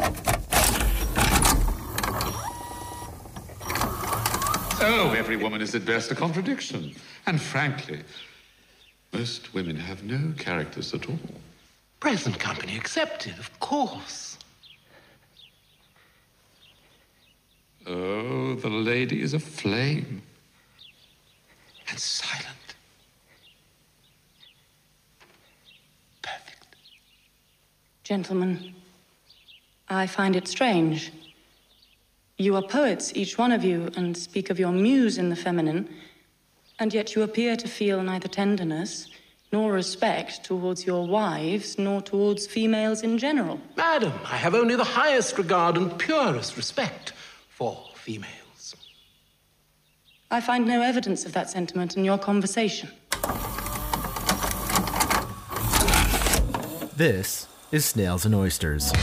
Oh, every woman is at best a contradiction. And frankly, most women have no characters at all. Present company accepted, of course. Oh, the lady is aflame. And silent. Perfect. Gentlemen, I find it strange. You are poets, each one of you, and speak of your muse in the feminine, and yet you appear to feel neither tenderness nor respect towards your wives, nor towards females in general. Madam, I have only the highest regard and purest respect for females. I find no evidence of that sentiment in your conversation. This is Snails and Oysters.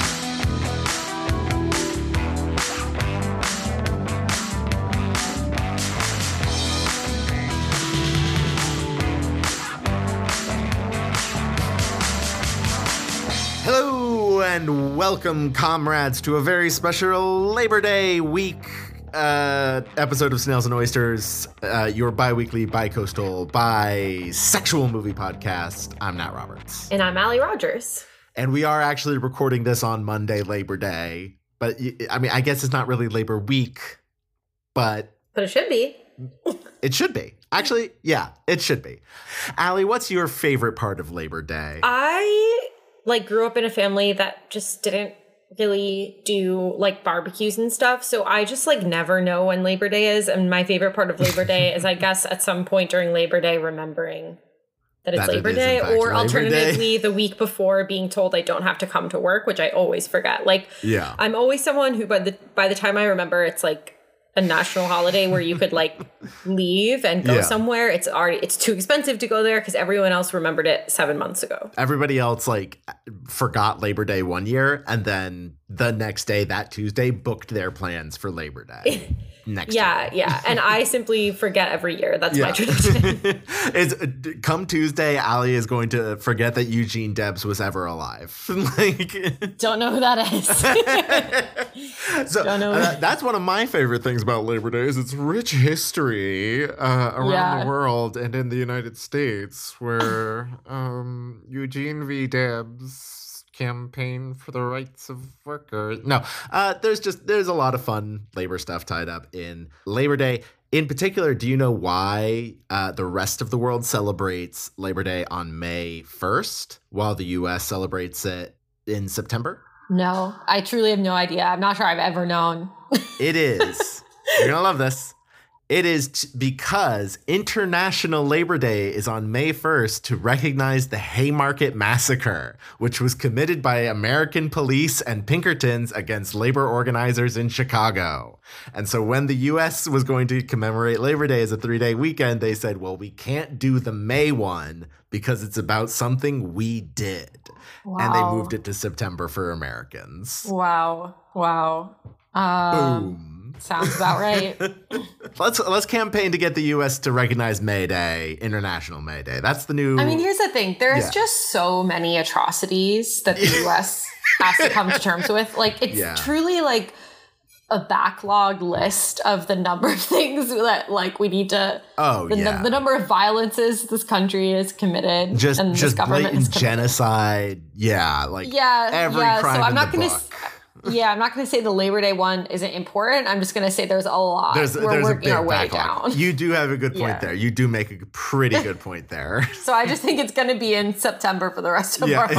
Hello and welcome, comrades, to a very special Labor Day week episode of Snails and Oysters, your bi-weekly, bi-coastal, bisexual movie podcast. I'm Nat Roberts. And I'm Allie Rogers. And we are actually recording this on Monday, Labor Day. But, I mean, I guess it's not really Labor Week, but it should be. It should be. Actually, yeah, it should be. Allie, what's your favorite part of Labor Day? I, grew up in a family that just didn't really do barbecues and stuff, so I just never know when Labor Day is, and my favorite part of Labor Day is, I guess, at some point during Labor Day remembering that it's Labor Day, or alternatively the week before being told I don't have to come to work, which I always forget. Yeah, I'm always someone who by the time I remember it's a national holiday where you could leave and go somewhere. It's too expensive to go there because everyone else remembered it 7 months ago. Everybody else forgot Labor Day one year, and then the next day, that Tuesday, booked their plans for Labor Day next year. Yeah. And I simply forget every year. That's my tradition. Come Tuesday, Allie is going to forget that Eugene Debs was ever alive. Don't know who that is. So that's one of my favorite things about Labor Day is its rich history around the world and in the United States, where Eugene V. Debs campaign for the rights of workers. No, there's a lot of fun labor stuff tied up in Labor Day. In particular, do you know why the rest of the world celebrates Labor Day on May 1st while the U.S. celebrates it in September? No, I truly have no idea. I'm not sure I've ever known. It is. You're going to love this. It is because International Labor Day is on May 1st to recognize the Haymarket Massacre, which was committed by American police and Pinkertons against labor organizers in Chicago. And so when the U.S. was going to commemorate Labor Day as a 3-day weekend, they said, well, we can't do the May one because it's about something we did. Wow. And they moved it to September for Americans. Wow. Boom. Sounds about right. Let's campaign to get the U.S. to recognize May Day, International May Day. That's the new... I mean, here's the thing. There's just so many atrocities that the U.S. has to come to terms with. It's truly a backlog list of the number of things that we need to... The number of violences this country has committed. Just this government blatant genocide. Every crime so I'm in not the gonna book. I'm not going to say the Labor Day one isn't important. I'm just going to say there's a lot. There's we're working a big our way backlog. down. You do have a good point there. You do make a pretty good point there. So I just think it's going to be in September for the rest of our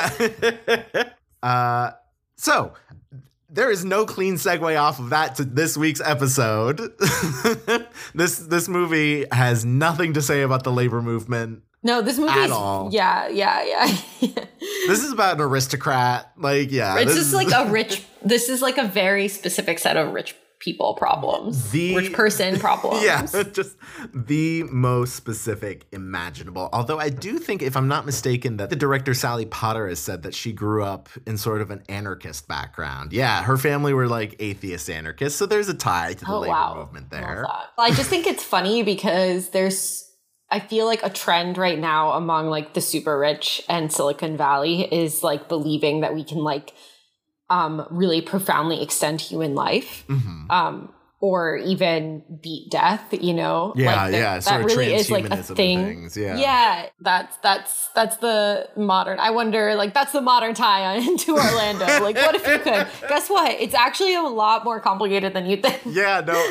lives. So there is no clean segue off of that to this week's episode. This movie has nothing to say about the labor movement. No, this movie at all. Yeah. This is about an aristocrat. It's just this is a very specific set of rich people problems. Rich person problems. Yeah, just the most specific imaginable. Although I do think, if I'm not mistaken, that the director Sally Potter has said that she grew up in sort of an anarchist background. Yeah, her family were atheist anarchists, so there's a tie to the labor movement there. I just think it's funny because I feel a trend right now among the super rich and Silicon Valley is believing that we can really profoundly extend human life. Or even beat death, you know? Yeah, like yeah. That sort of really is like a transhumanism thing. and things, yeah. Yeah, that's the modern. I wonder, like, that's the modern tie-in into Orlando. Like, what if you could? Guess what? It's actually a lot more complicated than you think. Yeah, no,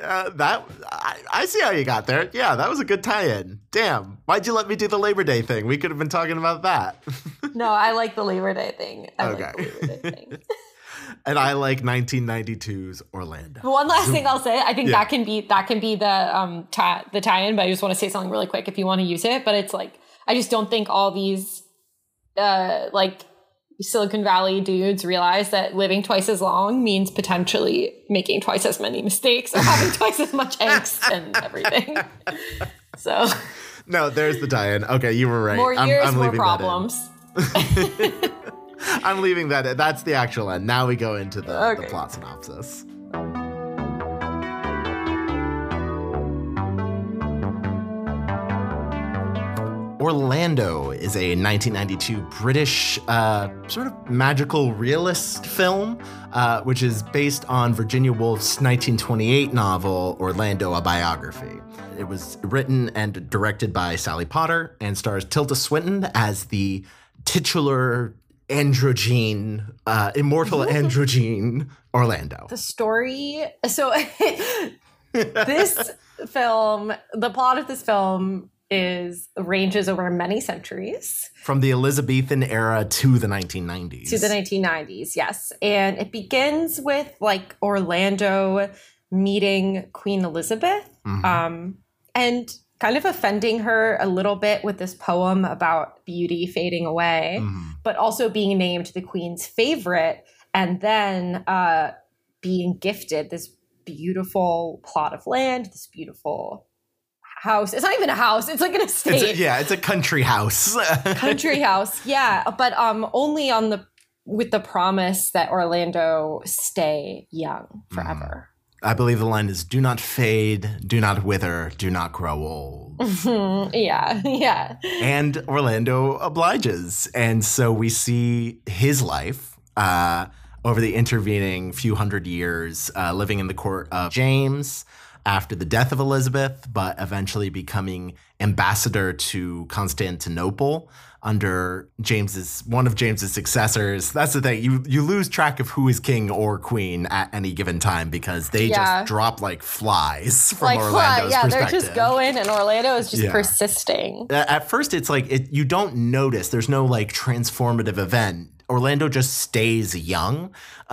I see how you got there. Yeah, that was a good tie-in. Damn, why'd you let me do the Labor Day thing? We could have been talking about that. No, I like the Labor Day thing. I Okay. like the Labor Day thing. And I like 1992's Orlando. One last thing I'll say, I think Yeah. that can be the tie-in, but I just want to say something really quick if you want to use it. But it's like, I just don't think all these like Silicon Valley dudes realize that living twice as long means potentially making twice as many mistakes or having twice as much angst and everything. So No, there's the tie-in. Okay, you were right. more years, I'm more leaving problems. I'm leaving that in. That's the actual end. Now we go into the Okay. plot synopsis. Orlando is a 1992 British sort of magical realist film, which is based on Virginia Woolf's 1928 novel, Orlando, a Biography. It was written and directed by Sally Potter and stars Tilda Swinton as the titular androgyne, immortal androgyne Orlando. The story. So this film, the plot of this film ranges over many centuries. From the Elizabethan era to the 1990s. To the 1990s, yes. And it begins with like Orlando meeting Queen Elizabeth and kind of offending her a little bit with this poem about beauty fading away, but also being named the Queen's favorite and then being gifted this beautiful plot of land, this beautiful house. It's not even a house. It's like an estate. It's a country house. Country house. Yeah. But only with the promise that Orlando stay young forever. I believe the line is, do not fade, do not wither, do not grow old. Yeah. Yeah. And Orlando obliges. And so we see his life over the intervening few hundred years living in the court of James after the death of Elizabeth, but eventually becoming ambassador to Constantinople under one of James's successors. That's the thing. You lose track of who is king or queen at any given time because they just drop like flies from Orlando's perspective. They're just going and Orlando is just persisting. At first, it's like you don't notice. There's no like transformative event. Orlando just stays young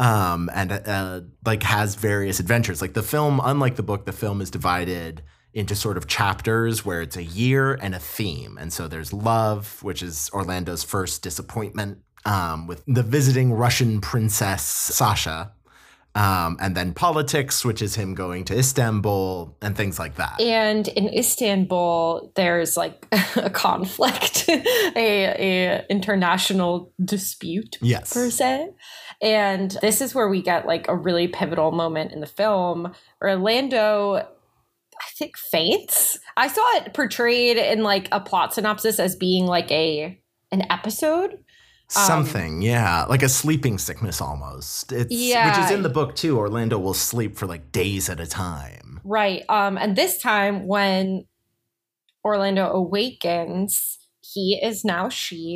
and like has various adventures. Like the film, unlike the book, the film is divided into sort of chapters where it's a year and a theme. And so there's love, which is Orlando's first disappointment with the visiting Russian princess Sasha. And then politics, which is him going to Istanbul and things like that. And in Istanbul, there's like a conflict, a international dispute, per se. And this is where we get like a really pivotal moment in the film. Orlando, I think, faints. I saw it portrayed in like a plot synopsis as being like an episode. Something, like a sleeping sickness almost. Which is in the book too. Orlando will sleep for like days at a time. Right. And this time when Orlando awakens, he is now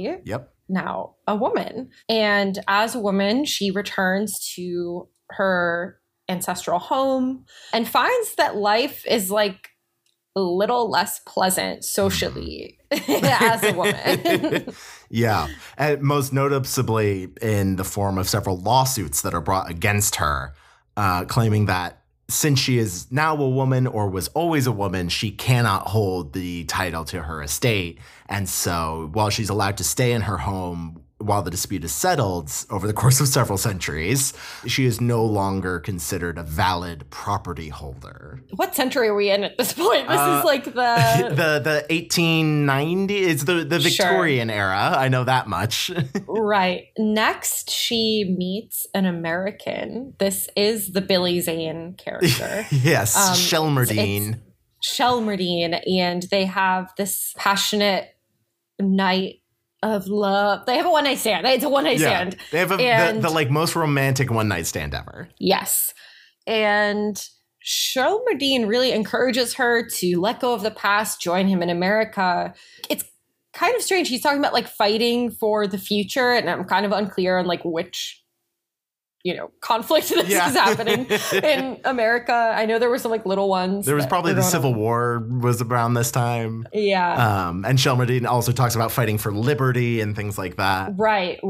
now a woman. And as a woman, she returns to her ancestral home and finds that life is like a little less pleasant socially as a woman. Yeah, and most noticeably in the form of several lawsuits that are brought against her, claiming that since she is now a woman or was always a woman, she cannot hold the title to her estate. And so while she's allowed to stay in her home while the dispute is settled over the course of several centuries, she is no longer considered a valid property holder. What century are we in at this point? This is like the 1890s. It's the Victorian era. I know that much. Right. Next, she meets an American. This is the Billy Zane character. Yes, Shelmerdine. Shelmerdine, and they have this passionate night of love. They have a one-night stand. It's a one-night stand. They have the like most romantic one-night stand ever. Yes. And Sherldine really encourages her to let go of the past, join him in America. It's kind of strange. He's talking about like fighting for the future, and I'm kind of unclear on like which, conflict this is happening in America. I know there were some like little ones. There was probably the Civil War was around this time. Yeah. And Sherldine also talks about fighting for liberty and things like that. Right.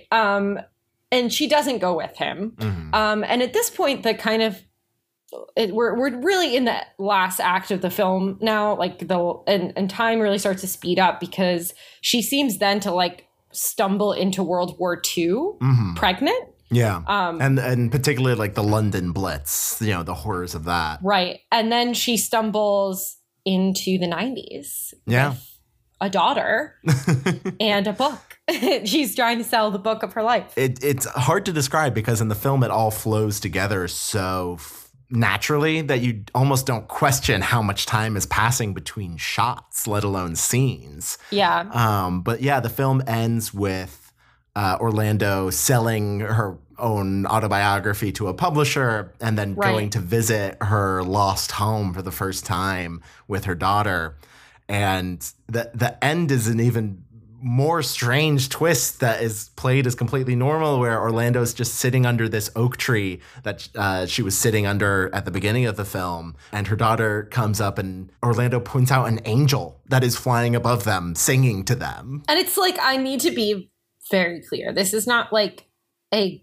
And she doesn't go with him. Mm-hmm. And at this point, the kind of we're really in the last act of the film now, like and time really starts to speed up because she seems then to like stumble into World War II pregnant. Yeah. And particularly like the London Blitz, the horrors of that. Right. And then she stumbles into the 90s. Yeah. With a daughter and a book. She's trying to sell the book of her life. It's hard to describe because in the film it all flows together so naturally that you almost don't question how much time is passing between shots, let alone scenes. Yeah. But yeah, the film ends with Orlando selling her own autobiography to a publisher and then going to visit her lost home for the first time with her daughter. And the end is an even more strange twist that is played as completely normal, where Orlando's just sitting under this oak tree that she was sitting under at the beginning of the film. And her daughter comes up and Orlando points out an angel that is flying above them, singing to them. And it's like, I need to be very clear. This is not like a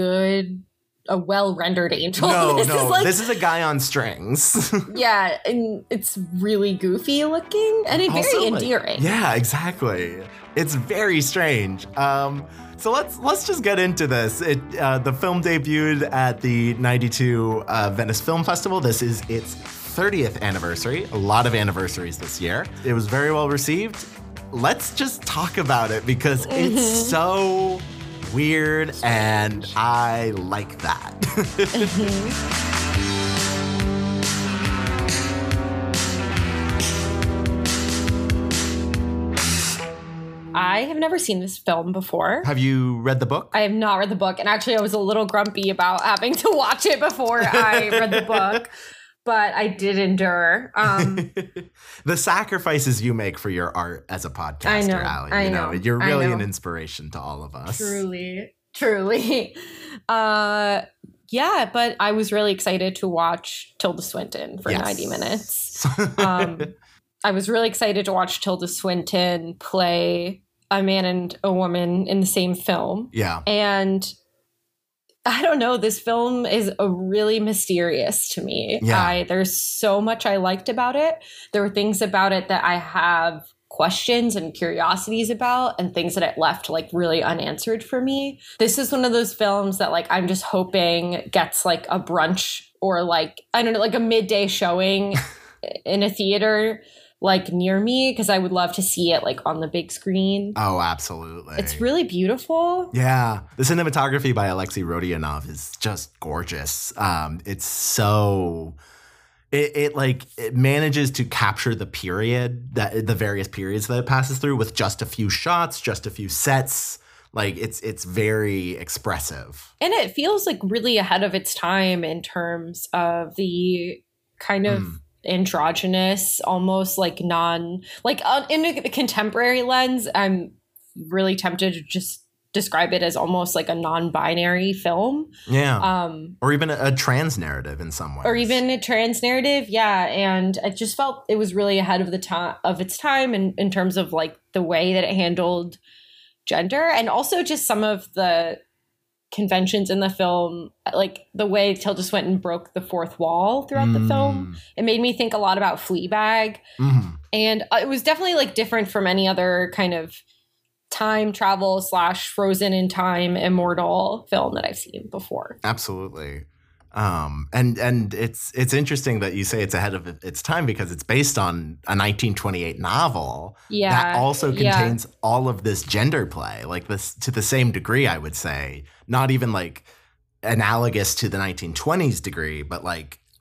well-rendered angel. No. This is a guy on strings. Yeah, and it's really goofy looking and it's very endearing. Yeah, exactly. It's very strange. So let's just get into this. The film debuted at the 92 Venice Film Festival. This is its 30th anniversary. A lot of anniversaries this year. It was very well received. Let's just talk about it because it's so weird, and I like that. I have never seen this film before. Have you read the book? I have not read the book, and actually I was a little grumpy about having to watch it before I read the book. But I did endure. The sacrifices you make for your art as a podcaster, Allie. I know. You're really an inspiration to all of us. Truly. Yeah, but I was really excited to watch Tilda Swinton for 90 minutes. I was really excited to watch Tilda Swinton play a man and a woman in the same film. Yeah. And I don't know, this film is really mysterious to me. Yeah. There's so much I liked about it. There were things about it that I have questions and curiosities about, and things that it left like really unanswered for me. This is one of those films that like I'm just hoping gets like a brunch or like, I don't know, like a midday showing in a theater like near me, because I would love to see it like on the big screen. Oh, absolutely. It's really beautiful. Yeah. The cinematography by Alexei Rodionov is just gorgeous. It's so... It manages to capture the period, the various periods that it passes through with just a few shots, just a few sets. Like it's very expressive. And it feels like really ahead of its time in terms of the kind of androgynous, almost like in a contemporary lens. I'm really tempted to just describe it as almost like a non-binary film. Yeah. Or even a trans narrative in some ways. Or even a trans narrative. Yeah. And I just felt it was really ahead of its time in terms of like the way that it handled gender, and also just some of the conventions in the film, like the way Tilda Swinton broke the fourth wall throughout the film. It made me think a lot about Fleabag. And it was definitely like different from any other kind of time travel / frozen in time immortal film that I've seen before. Absolutely. And it's interesting that you say it's ahead of its time, because it's based on a 1928 novel that also contains all of this gender play, like this to the same degree, I would say, not even like analogous to the 1920s degree, but like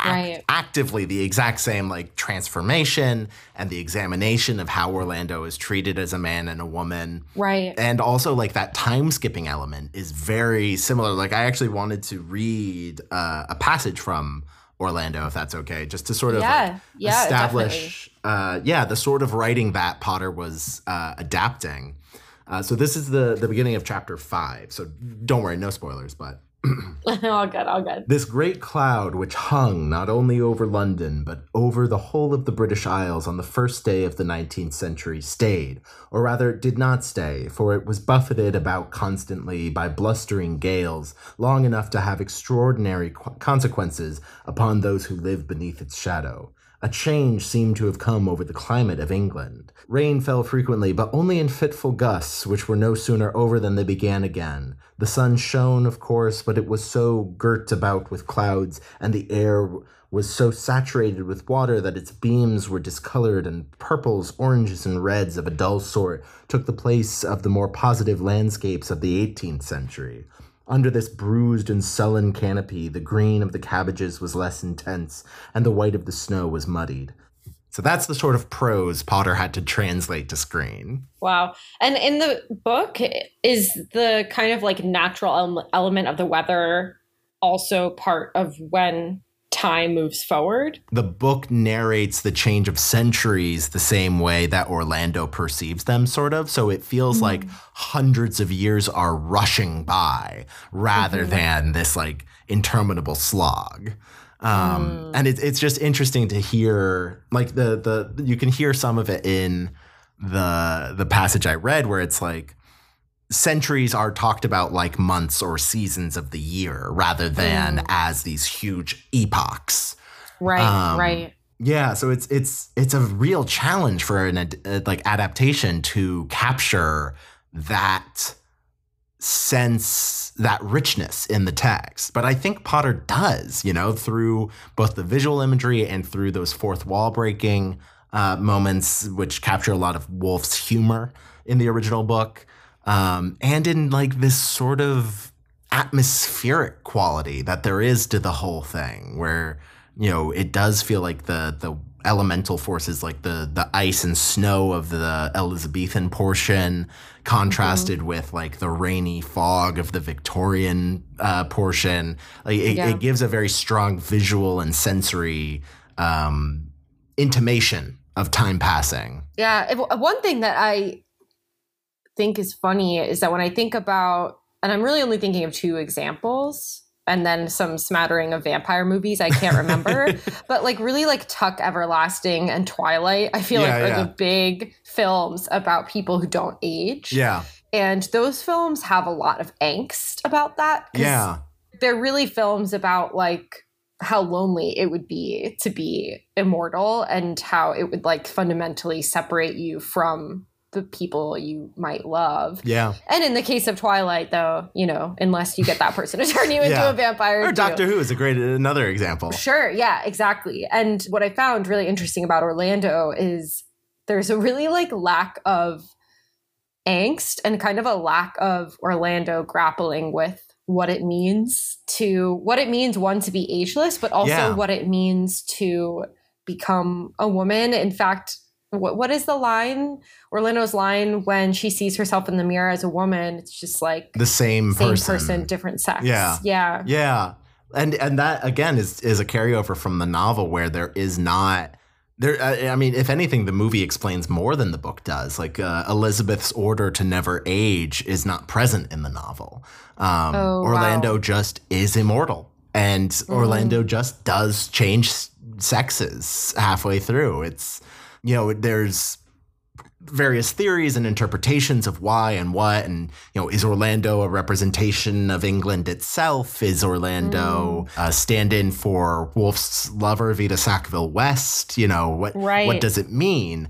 actively the exact same like transformation and the examination of how Orlando is treated as a man and a woman. Right. And also like that time skipping element is very similar. Like I actually wanted to read a passage from Orlando, if that's okay, just to sort of establish the sort of writing that Potter was adapting. So this is the beginning of chapter 5. So don't worry, no spoilers, but all good. This great cloud which hung not only over London, but over the whole of the British Isles on the first day of the 19th century stayed, or rather did not stay, for it was buffeted about constantly by blustering gales, long enough to have extraordinary consequences upon those who lived beneath its shadow. A change seemed to have come over the climate of England. Rain fell frequently, but only in fitful gusts, which were no sooner over than they began again. The sun shone, of course, but it was so girt about with clouds, and the air was so saturated with water that its beams were discolored, and purples, oranges, and reds of a dull sort took the place of the more positive landscapes of the 18th century. Under this bruised and sullen canopy, the green of the cabbages was less intense, and the white of the snow was muddied. So that's the sort of prose Potter had to translate to screen. Wow. And in the book, is the kind of like natural element of the weather also part of when time moves forward? The book narrates the change of centuries the same way that Orlando perceives them, sort of. So it feels like hundreds of years are rushing by rather than this like interminable slog. And it's just interesting to hear, like you can hear some of it in the passage I read where it's like centuries are talked about like months or seasons of the year rather than as these huge epochs. Right. Yeah, so it's a real challenge for an adaptation to capture that sense, that richness in the text. But I think Potter does, through both the visual imagery and through those fourth wall breaking moments, which capture a lot of Woolf's humor in the original book, and in like this sort of atmospheric quality that there is to the whole thing, where it does feel like the elemental forces, like the ice and snow of the Elizabethan portion, contrasted with like the rainy fog of the Victorian portion. Like it gives a very strong visual and sensory intimation of time passing. Yeah, one thing that I think is funny is that when I think about, and I'm really only thinking of 2 examples, and then some smattering of vampire movies I can't remember, but like really like Tuck Everlasting and Twilight, I feel are the big films about people who don't age. Yeah. And those films have a lot of angst about that. Yeah. They're really films about like how lonely it would be to be immortal and how it would like fundamentally separate you from the people you might love. Yeah. And in the case of Twilight, though, unless you get that person to turn you into a vampire. Or Doctor Who is another example. Sure. Yeah, exactly. And what I found really interesting about Orlando is there's a really like lack of angst and kind of a lack of Orlando grappling with what it means, one, to be ageless, but also what it means to become a woman. In fact, what is the line? Orlando's line when she sees herself in the mirror as a woman, it's just like the same person, different sex. Yeah. And that again is a carryover from the novel, where there is not there. I mean, if anything, the movie explains more than the book does. Like Elizabeth's order to never age is not present in the novel. Orlando just is immortal, and Orlando just does change sexes halfway through. It's there's various theories and interpretations of why and what, and is Orlando a representation of England itself? Is Orlando a stand-in for Wolfe's lover Vita Sackville-West? What does it mean?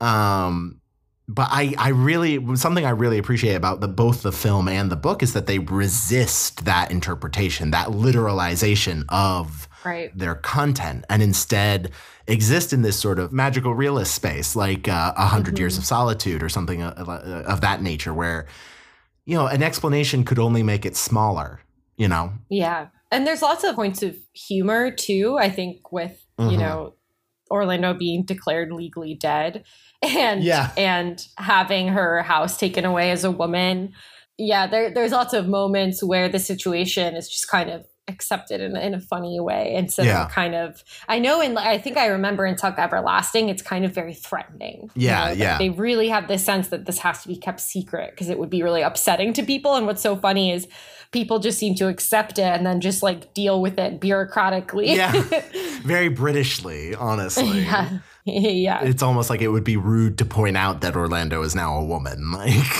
But something I really appreciate about both the film and the book is that they resist that interpretation, that literalization of their content, and instead exist in this sort of magical realist space, like 100 Years of Solitude or something of that nature, where an explanation could only make it smaller. Yeah. And there's lots of points of humor too, I think, with, you know, Orlando being declared legally dead and having her house taken away as a woman. Yeah, there's lots of moments where the situation is just kind of accepted in a funny way. And so kind of, I think I remember in Tuck Everlasting, it's kind of very threatening. Yeah, They really have this sense that this has to be kept secret because it would be really upsetting to people. And what's so funny is people just seem to accept it and then just like deal with it bureaucratically. Yeah, very Britishly, honestly. Yeah. It's almost like it would be rude to point out that Orlando is now a woman.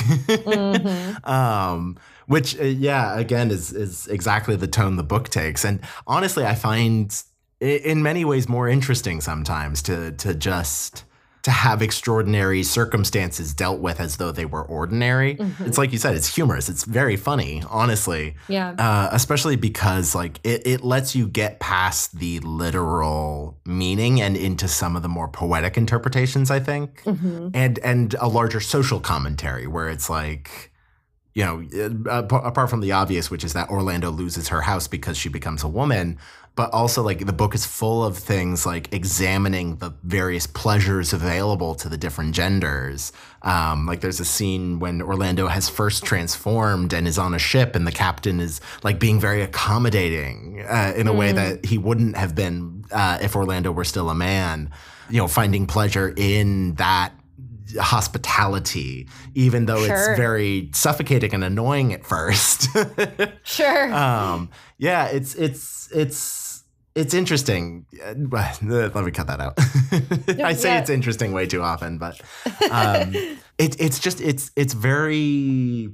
Like, which, again, is exactly the tone the book takes. And honestly, I find in many ways more interesting sometimes to have extraordinary circumstances dealt with as though they were ordinary. It's like you said, it's humorous. It's very funny, honestly. Yeah. Especially because like it lets you get past the literal meaning and into some of the more poetic interpretations, I think. And a larger social commentary where it's like, you know, apart from the obvious, which is that Orlando loses her house because she becomes a woman, but also like the book is full of things like examining the various pleasures available to the different genders. Like there's a scene when Orlando has first transformed and is on a ship and the captain is like being very accommodating in a way that he wouldn't have been if Orlando were still a man, you know, finding pleasure in that hospitality, even though it's very suffocating and annoying at first. Yeah, it's interesting. Let me cut that out. I say it's interesting way too often, but it's very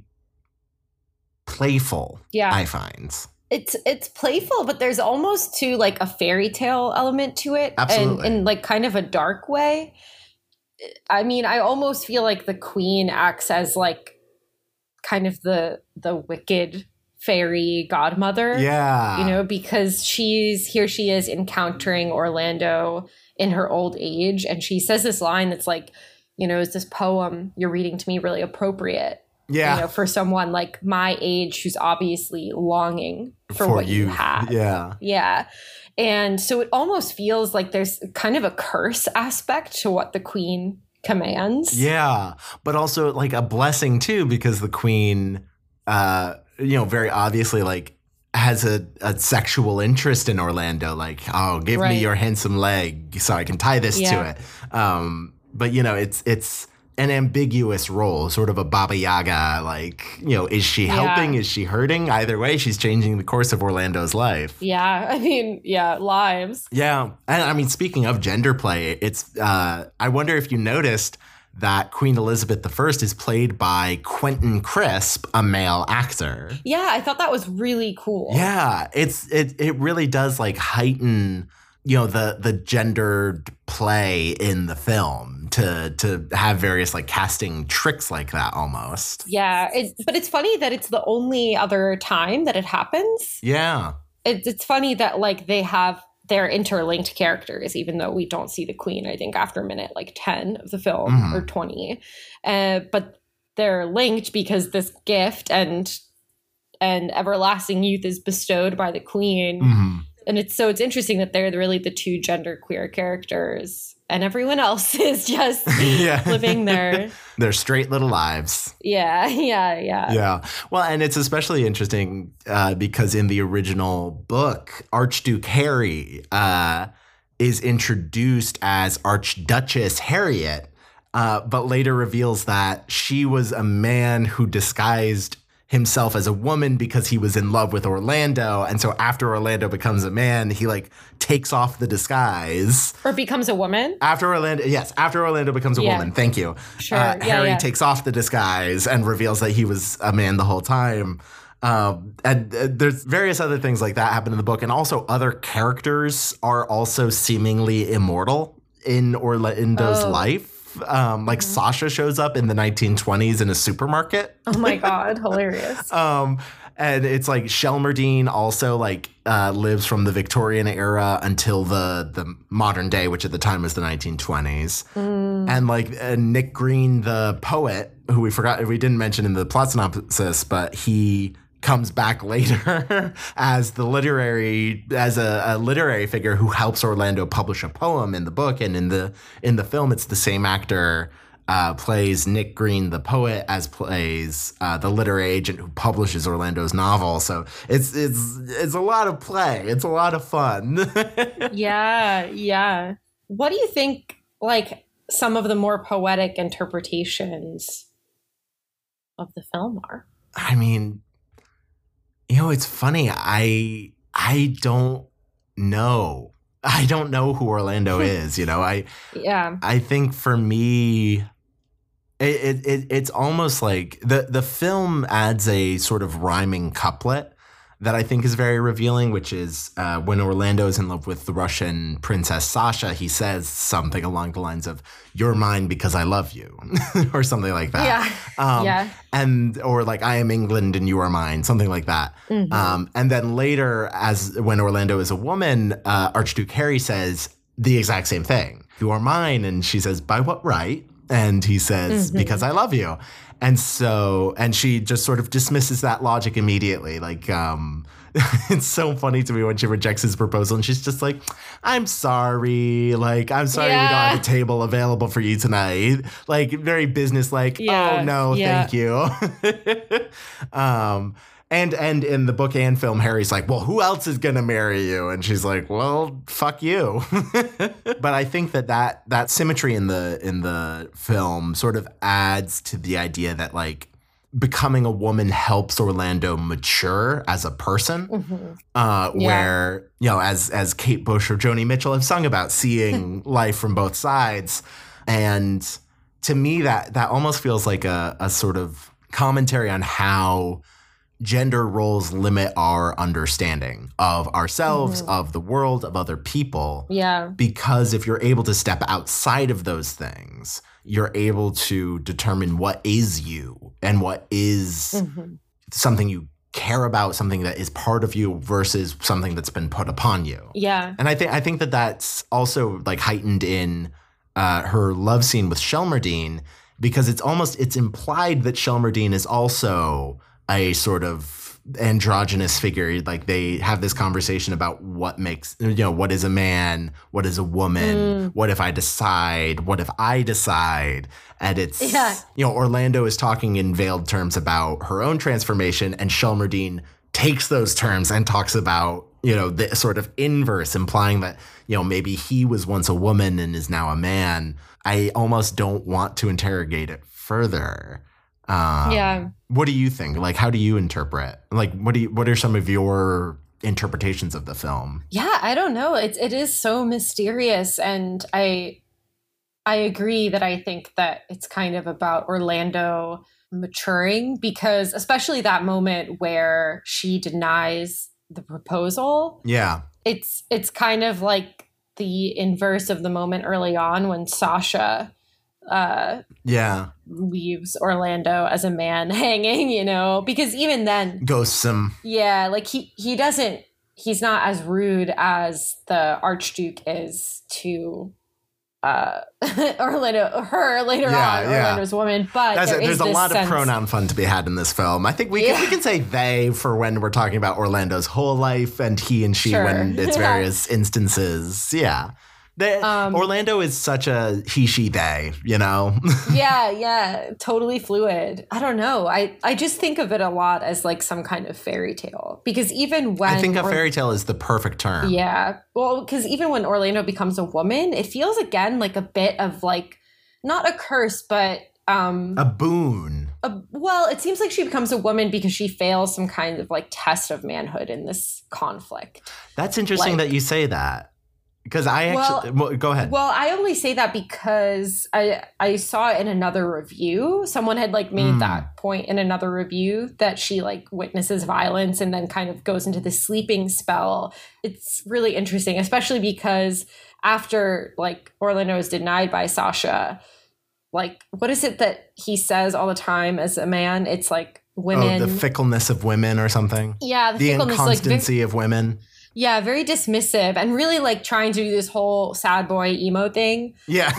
playful. Yeah, I find it's playful, but there's almost too like a fairy tale element to it. Absolutely, and in like kind of a dark way. I mean, I almost feel like the queen acts as like kind of the wicked fairy godmother. Yeah. You know, because she is encountering Orlando in her old age. And she says this line that's like, you know, is this poem you're reading to me really appropriate? Yeah. You know, for someone like my age who's obviously longing for what you have. Yeah. Yeah. And so it almost feels like there's kind of a curse aspect to what the queen commands. Yeah. But also like a blessing too, because the queen, you know, very obviously like has a sexual interest in Orlando. Like, oh, give me your handsome leg so I can tie this to it. But, you know, it's an ambiguous role, sort of a Baba Yaga, like, you know, is she helping? Is she hurting? Either way, she's changing the course of Orlando's life. Yeah, I mean, lives. Yeah. And I mean, speaking of gender play, it's, I wonder if you noticed that Queen Elizabeth I is played by Quentin Crisp, a male actor. Yeah, I thought that was really cool. Yeah, it really does like heighten, you know, the gendered play in the film to have various like casting tricks like that almost. Yeah, but it's funny that it's the only other time that it happens. Yeah. It's funny that like they're interlinked characters, even though we don't see the queen, I think, after minute like 10 of the film or 20. But they're linked because this gift and everlasting youth is bestowed by the queen. And it's interesting that they're really the two genderqueer characters and everyone else is just living their straight little lives. Yeah. Well, and it's especially interesting because in the original book, Archduke Harry is introduced as Archduchess Harriet, but later reveals that she was a man who disguised himself as a woman because he was in love with Orlando. And so after Orlando becomes a man, he like takes off the disguise. Or becomes a woman? After Orlando becomes a woman. Thank you. Sure. Harry takes off the disguise and reveals that he was a man the whole time. And there's various other things like that happen in the book. And also other characters are also seemingly immortal in Orlando's life. Like Sasha shows up in the 1920s in a supermarket. Oh my God, hilarious. And it's like Shelmerdine also like lives from the Victorian era until the modern day, which at the time was the 1920s. And like Nick Green, the poet, who we didn't mention in the plot synopsis, but he comes back later as a literary figure who helps Orlando publish a poem in the book, and in the film it's the same actor plays Nick Green the poet as plays the literary agent who publishes Orlando's novel. So it's a lot of play. It's a lot of fun. Yeah. What do you think, like, some of the more poetic interpretations of the film are? I mean, it's funny. I don't know. I don't know who Orlando is. I think for me, it's almost like the film adds a sort of rhyming couplet that I think is very revealing, which is when Orlando is in love with the Russian princess Sasha, he says something along the lines of, "You're mine because I love you," or something like that. Or like, "I am England and you are mine," something like that. Mm-hmm. And then later, when Orlando is a woman, Archduke Harry says the exact same thing. "You are mine," and she says, "By what right?" And he says, mm-hmm. "Because I love you." And she just sort of dismisses that logic immediately. Like, it's so funny to me when she rejects his proposal and she's just like, "I'm sorry. Like, I'm sorry we don't have a table available for you tonight." Like, very businesslike. "Oh, no, thank you." And in the book and film, Harry's like, "Well, who else is going to marry you?" And she's like, "Well, fuck you." But I think that symmetry in the film sort of adds to the idea that, like, becoming a woman helps Orlando mature as a person, where, as Kate Bush or Joni Mitchell have sung about, seeing life from both sides. And to me, that almost feels like a sort of commentary on how gender roles limit our understanding of ourselves, mm-hmm. of the world, of other people. Yeah. Because if you're able to step outside of those things, you're able to determine what is you and what is mm-hmm. something you care about, something that is part of you versus something that's been put upon you. Yeah. And I think that that's also, like, heightened in her love scene with Shelmerdine, because it's implied that Shelmerdine is also a sort of androgynous figure. Like, they have this conversation about what makes, what is a man, what is a woman, what if I decide, what if I decide. And it's, Orlando is talking in veiled terms about her own transformation, and Shelmerdine takes those terms and talks about, the sort of inverse, implying that, maybe he was once a woman and is now a man. I almost don't want to interrogate it further. What do you think? Like, how do you interpret? Like, what are some of your interpretations of the film? Yeah, I don't know. It is so mysterious, and I agree that I think that it's kind of about Orlando maturing, because especially that moment where she denies the proposal. Yeah. It's kind of like the inverse of the moment early on when Sasha leaves Orlando as a man hanging, because even then ghosts him. Yeah, like he's not as rude as the Archduke is to Orlando, her later on, Orlando's woman. But there's a lot of pronoun fun to be had in this film. I think we can say they for when we're talking about Orlando's whole life, and he and she when it's various instances. Yeah. Orlando is such a he, she, they, Yeah, totally fluid. I don't know. I just think of it a lot as like some kind of fairy tale, because even when I think a fairy tale is the perfect term. Yeah. Well, because even when Orlando becomes a woman, it feels again like a bit of like, not a curse, but a boon. Well, it seems like she becomes a woman because she fails some kind of like test of manhood in this conflict. That's interesting that you say that. Because go ahead. Well, I only say that because I saw in another review, someone had like made that point in another review, that she like witnesses violence and then kind of goes into the sleeping spell. It's really interesting, especially because after like Orlando is denied by Sasha, like, what is it that he says all the time as a man? It's like women. Oh, the fickleness of women or something. Yeah, the inconstancy of women. Yeah, very dismissive and really like trying to do this whole sad boy emo thing. Yeah.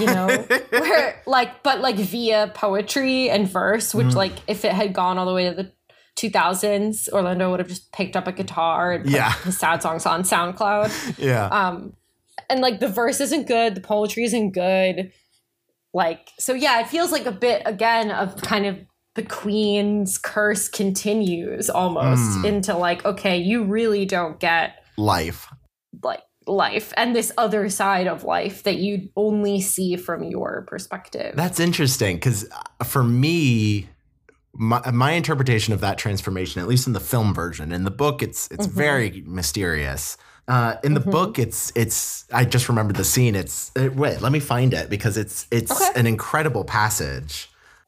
where like, but like via poetry and verse, which like if it had gone all the way 2000s, Orlando would have just picked up a guitar and put his sad songs on SoundCloud. Yeah. And like the verse isn't good, the poetry isn't good. Like, so yeah, it feels like a bit again of kind of the Queen's curse continues almost into like, okay, you really don't get life and this other side of life that you only see from your perspective. That's interesting because for me, my interpretation of that transformation, at least in the film version, in the book, it's very mysterious. In the book, it's. I just remembered the scene. Wait, let me find it because it's an incredible passage.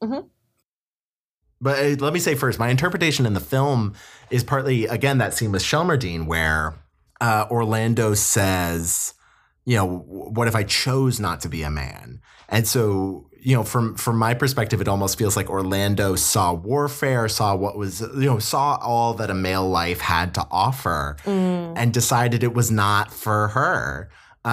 But let me say first, my interpretation in the film is partly, again, that scene with Shelmerdine where Orlando says, you know, what if I chose not to be a man? And so, you know, from my perspective, it almost feels like Orlando saw warfare, saw what was, you know, saw all that a male life had to offer and decided it was not for her.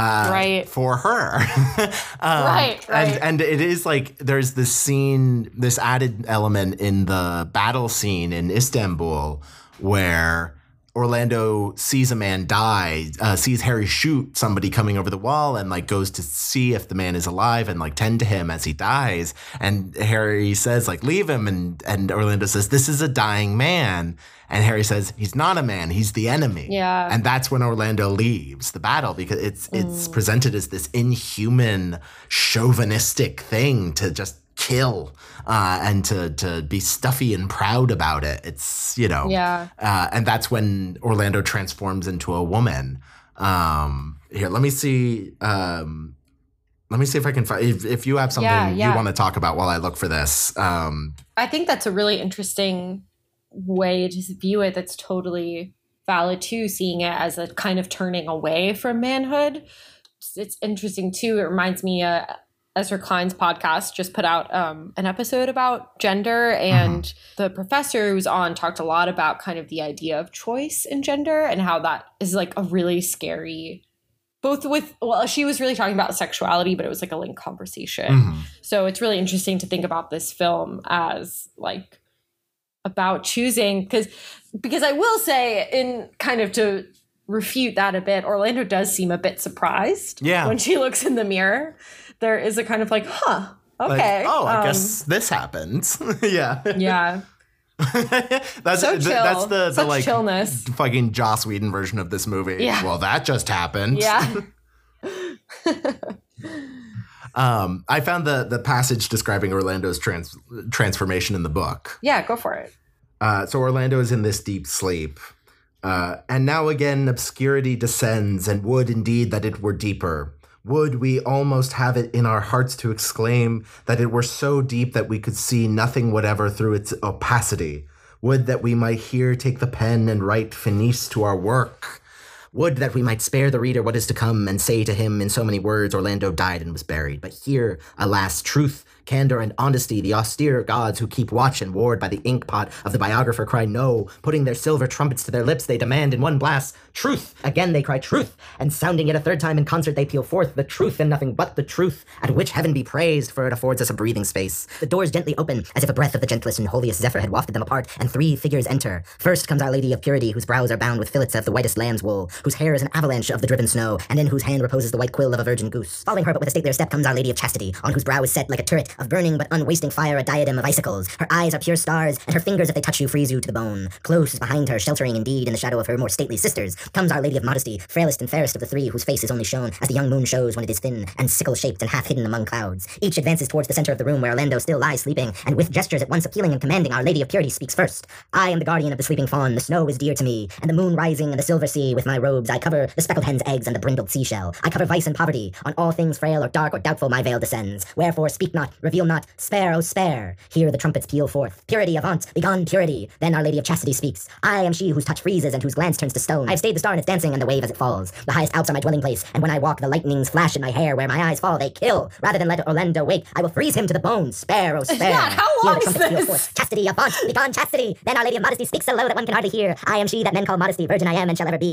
For her. Right. And it is like there's this scene, this added element in the battle scene in Istanbul where Orlando sees a man die, sees Harry shoot somebody coming over the wall and like goes to see if the man is alive and like tend to him as he dies. And Harry says like, leave him. And Orlando says, this is a dying man. And Harry says, he's not a man, he's the enemy. Yeah. And that's when Orlando leaves the battle because it's presented as this inhuman, chauvinistic thing to just kill and to be stuffy and proud about it. It's, you know, and that's when Orlando transforms into a woman. Here, let me see. Let me see if I can find, if you have something you want to talk about while I look for this. I think that's a really interesting way to view it. That's totally valid too, seeing it as a kind of turning away from manhood. It's interesting too. It reminds me, Ezra Klein's podcast just put out an episode about gender, and the professor who's on talked a lot about kind of the idea of choice in gender and how that is like a really scary, both with, well, she was really talking about sexuality, but it was like a linked conversation. So it's really interesting to think about this film as like about choosing, because I will say, in kind of to refute that a bit, Orlando does seem a bit surprised when she looks in the mirror. There is a kind of like, huh, okay. Like, I guess this happens. Yeah. That's so chill. That's the Such like chillness. Fucking Joss Whedon version of this movie. Yeah. Well, that just happened. Yeah. I found the passage describing Orlando's transformation in the book. Yeah, go for it. So Orlando is in this deep sleep. And now again obscurity descends, and would indeed that it were deeper. Would we almost have it in our hearts to exclaim that it were so deep that we could see nothing whatever through its opacity. Would that we might here take the pen and write finis to our work. Would that we might spare the reader what is to come, and say to him in so many words, Orlando died and was buried. But here, alas, truth, candor, and honesty, the austere gods who keep watch and ward by the ink pot of the biographer, cry no. Putting their silver trumpets to their lips, they demand in one blast, truth. Again they cry truth, and sounding it a third time in concert, they peal forth the truth and nothing but the truth, at which heaven be praised, for it affords us a breathing space. The doors gently open, as if a breath of the gentlest and holiest zephyr had wafted them apart, and three figures enter. First comes Our Lady of Purity, whose brows are bound with fillets of the whitest lamb's wool, whose hair is an avalanche of the driven snow, and in whose hand reposes the white quill of a virgin goose. Following her, but with a statelier step, comes Our Lady of Chastity, on whose brow is set, like a turret of burning but unwasting fire, a diadem of icicles. Her eyes are pure stars, and her fingers, if they touch you, freeze you to the bone. Close behind her, sheltering indeed in the shadow of her more stately sisters, comes Our Lady of Modesty, frailest and fairest of the three, whose face is only shown as the young moon shows when it is thin and sickle-shaped and half hidden among clouds. Each advances towards the center of the room where Orlando still lies sleeping, and with gestures at once appealing and commanding, Our Lady of Purity speaks first. I am the guardian of the sleeping fawn, the snow is dear to me, and the moon rising and the silver sea. With my robes I cover the speckled hen's eggs and the brindled seashell. I cover vice and poverty. On all things frail or dark or doubtful my veil descends. Wherefore speak not, reveal not, spare, oh spare. Here the trumpets peal forth. Purity, avaunt, begone purity. Then Our Lady of Chastity speaks. I am she whose touch freezes and whose glance turns to stone. I have stayed the star in its dancing and the wave as it falls. The highest Alps are my dwelling place, and when I walk the lightnings flash in my hair. Where my eyes fall they kill. Rather than let Orlando wake, I will freeze him to the bone. Spare, oh spare. Yeah, how long is this? Forth. Chastity, avaunt, begone chastity. Then Our Lady of Modesty speaks so low that one can hardly hear. I am she that men call modesty, virgin I am and shall ever be. Not for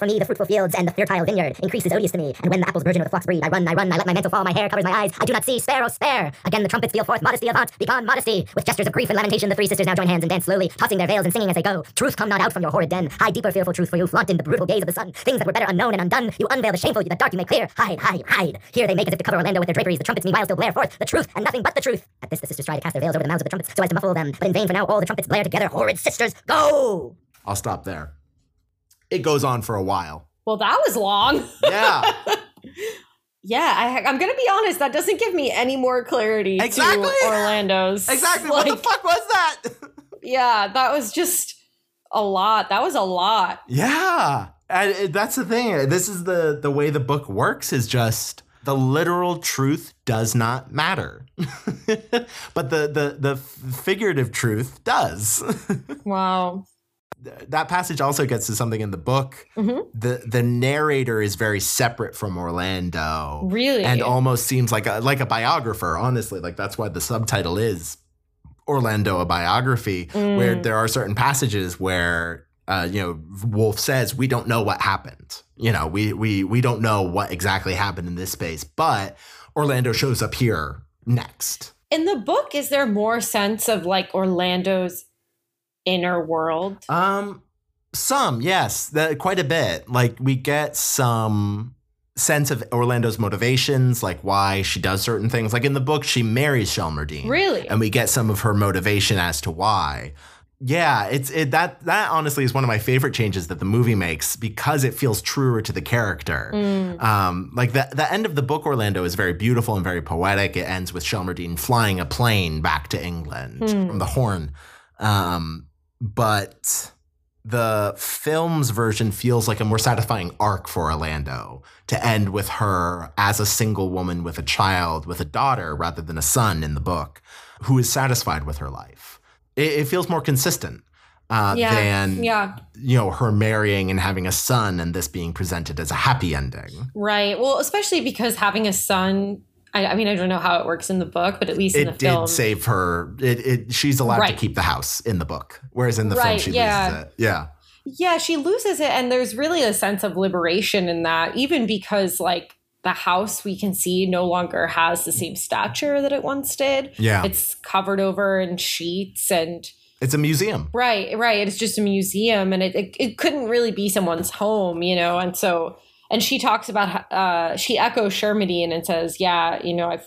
me the fruitful fields and the fertile vineyard. Increase is odious to me. And when the apples burgeon with the flocks breed, I run, I let my mantle fall, my hair covers my eyes. I do not see, spare, oh spare. Again the trumpets peal forth, modesty avant, begone modesty. With gestures of grief and lamentation, the three sisters now join hands and dance slowly, tossing their veils and singing as they go. Truth, come not out from your horrid den. Hide deeper fearful truth for you, flaunt in the brutal gaze of the sun. Things that were better unknown and undone. You unveil the shameful, the dark you make clear. Hide, hide, hide. Here they make as if to cover Orlando with their draperies. The trumpets meanwhile still blare forth the truth and nothing but the truth. At this the sisters try to cast their veils over the mouths of the trumpets so as to muffle them, but in vain, for now all the trumpets blare together. Horrid sisters, go! I'll stop there. It goes on for a while. Well, that was long. Yeah. Yeah, I'm going to be honest. That doesn't give me any more clarity Exactly. to Orlando's. Exactly. What the fuck was that? Yeah, that was just a lot. That was a lot. Yeah. And that's the thing. This is the way the book works, is just the literal truth does not matter. But the figurative truth does. Wow. That passage also gets to something in the book. Mm-hmm. The narrator is very separate from Orlando. Really? And almost seems like a biographer, honestly. Like, that's why the subtitle is Orlando, a biography, where there are certain passages where Woolf says, we don't know what happened. We don't know what exactly happened in this space, but Orlando shows up here next. In the book, is there more sense of like Orlando's inner world? Some, yes, quite a bit. Like, we get some sense of Orlando's motivations, like why she does certain things. Like in the book, she marries Shelmerdine. Really? And we get some of her motivation as to why. Yeah, that honestly is one of my favorite changes that the movie makes, because it feels truer to the character. Like the end of the book, Orlando, is very beautiful and very poetic. It ends with Shelmerdine flying a plane back to England from the Horn. But the film's version feels like a more satisfying arc for Orlando, to end with her as a single woman with a child, with a daughter rather than a son in the book, who is satisfied with her life. It feels more consistent than her marrying and having a son, and this being presented as a happy ending. Right. Well, especially because having a son, I mean, I don't know how it works in the book, but at least in the film, it did save her. She's allowed to keep the house in the book, whereas in the film she loses it. Yeah. Yeah, she loses it, and there's really a sense of liberation in that, even because like the house we can see no longer has the same stature that it once did. Yeah. It's covered over in sheets, and it's a museum. Right. It's just a museum, and it couldn't really be someone's home, and so. And she talks about, she echoes Shelmerdine and says, I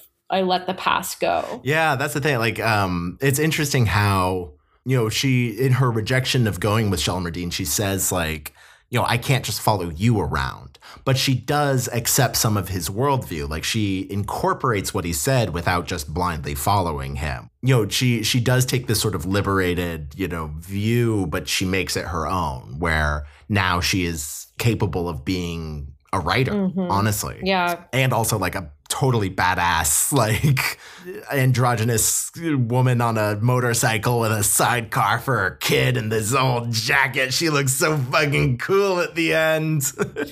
let the past go. Yeah, that's the thing. Like, it's interesting how, she, in her rejection of going with Shelmerdine, she says, like, I can't just follow you around. But she does accept some of his worldview. Like, she incorporates what he said without just blindly following him. She does take this sort of liberated, view, but she makes it her own, where now she is capable of being a writer, honestly. Yeah. And also like a totally badass, like androgynous woman on a motorcycle with a sidecar for her kid and this old jacket. She looks so fucking cool at the end.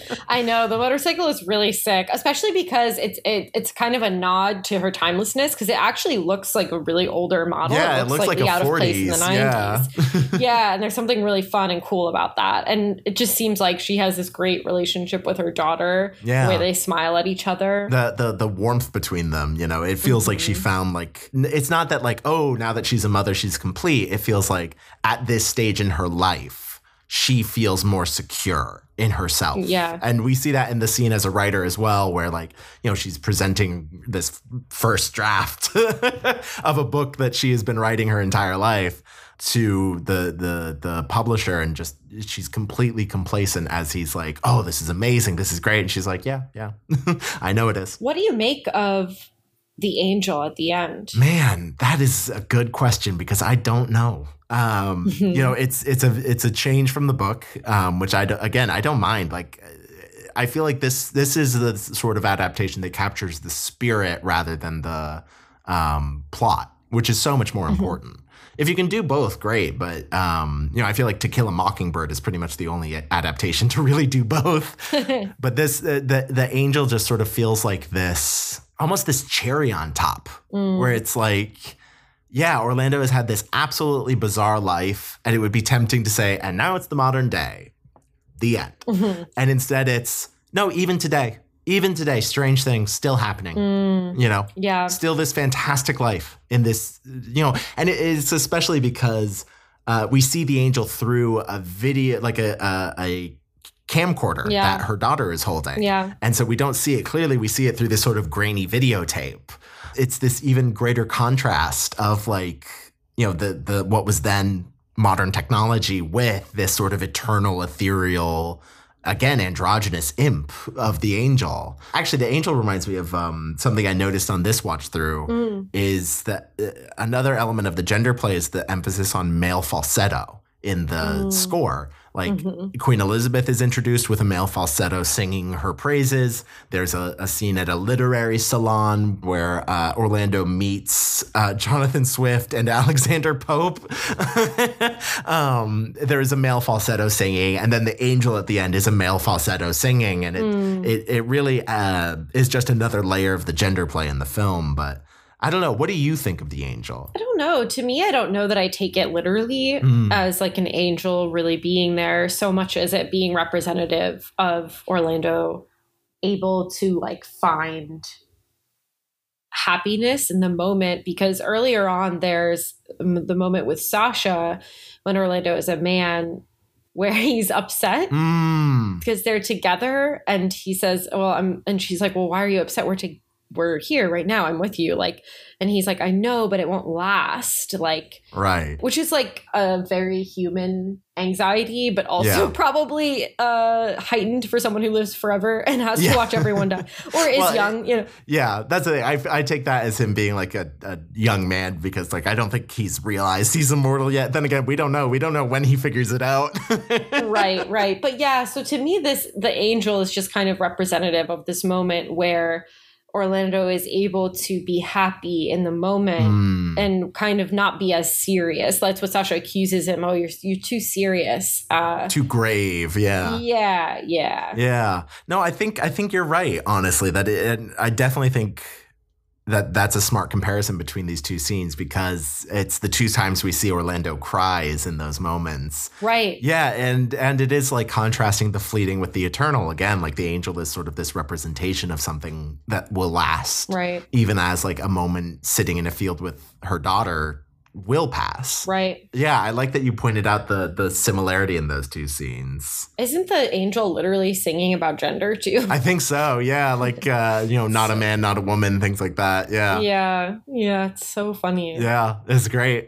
I know, the motorcycle is really sick, especially because it's kind of a nod to her timelessness, because it actually looks like a really older model. Yeah, it looks like out 40s. of place in the 90s. Yeah, and there's something really fun and cool about that. And it just seems like she has this great relationship with her daughter. Yeah. The way they smile at each other. The warmth between them, it feels like she found, like, it's not that like, oh, now that she's a mother, she's complete. It feels like at this stage in her life, she feels more secure in herself. Yeah. And we see that in the scene as a writer as well, where like, she's presenting this first draft of a book that she has been writing her entire life to the publisher, and just she's completely complacent as he's like, oh, this is amazing, this is great, and she's like, yeah I know it is. What do you make of the angel at the end? Man, that is a good question, because I don't know. It's a change from the book, which I don't mind. Like, I feel like this is the sort of adaptation that captures the spirit rather than the plot, which is so much more important. If you can do both, great. But, I feel like To Kill a Mockingbird is pretty much the only adaptation to really do both. But this, the angel just sort of feels like this, almost this cherry on top, where it's like, yeah, Orlando has had this absolutely bizarre life, and it would be tempting to say, and now it's the modern day. The end. And instead it's, no, even today, strange things still happening, Yeah. still this fantastic life in this, and it's especially because we see the angel through a video, like a camcorder that her daughter is holding. Yeah. And so we don't see it clearly. We see it through this sort of grainy videotape. It's this even greater contrast of like, the what was then modern technology with this sort of eternal, ethereal, again, androgynous imp of the angel. Actually, the angel reminds me of something I noticed on this watch through is that another element of the gender play is the emphasis on male falsetto in the score. Like Queen Elizabeth is introduced with a male falsetto singing her praises. There's a scene at a literary salon where Orlando meets Jonathan Swift and Alexander Pope. There is a male falsetto singing, and then the angel at the end is a male falsetto singing. And it really is just another layer of the gender play in the film. But I don't know. What do you think of the angel? I don't know. To me, I don't know that I take it literally as like an angel really being there so much as it being representative of Orlando able to like find happiness in the moment. Because earlier on, there's the moment with Sasha when Orlando is a man where he's upset because they're together and he says, and she's like, well, why are you upset? We're here right now. I'm with you. Like, and he's like, I know, but it won't last. Like, right. Which is like a very human anxiety, but also probably heightened for someone who lives forever and has to watch everyone die or is young, Yeah, that's the thing. I take that as him being like a young man because like, I don't think he's realized he's immortal yet. Then again, we don't know. We don't know when he figures it out. Right. But yeah, so to me, the angel is just kind of representative of this moment where Orlando is able to be happy in the moment and kind of not be as serious. That's what Sasha accuses him. Oh, you're too serious. Too grave. Yeah. Yeah. No, I think you're right, honestly, I definitely think that's a smart comparison between these two scenes because it's the two times we see Orlando cries in those moments. Right. Yeah. And it is like contrasting the fleeting with the eternal. Again, like the angel is sort of this representation of something that will last. Right. Even as like a moment sitting in a field with her daughter will pass. Right. Yeah, I like that you pointed out the similarity in those two scenes. Isn't the angel literally singing about gender too? I think so. Yeah, like not a man, not a woman, things like that. Yeah. Yeah, it's so funny. Yeah, it's great.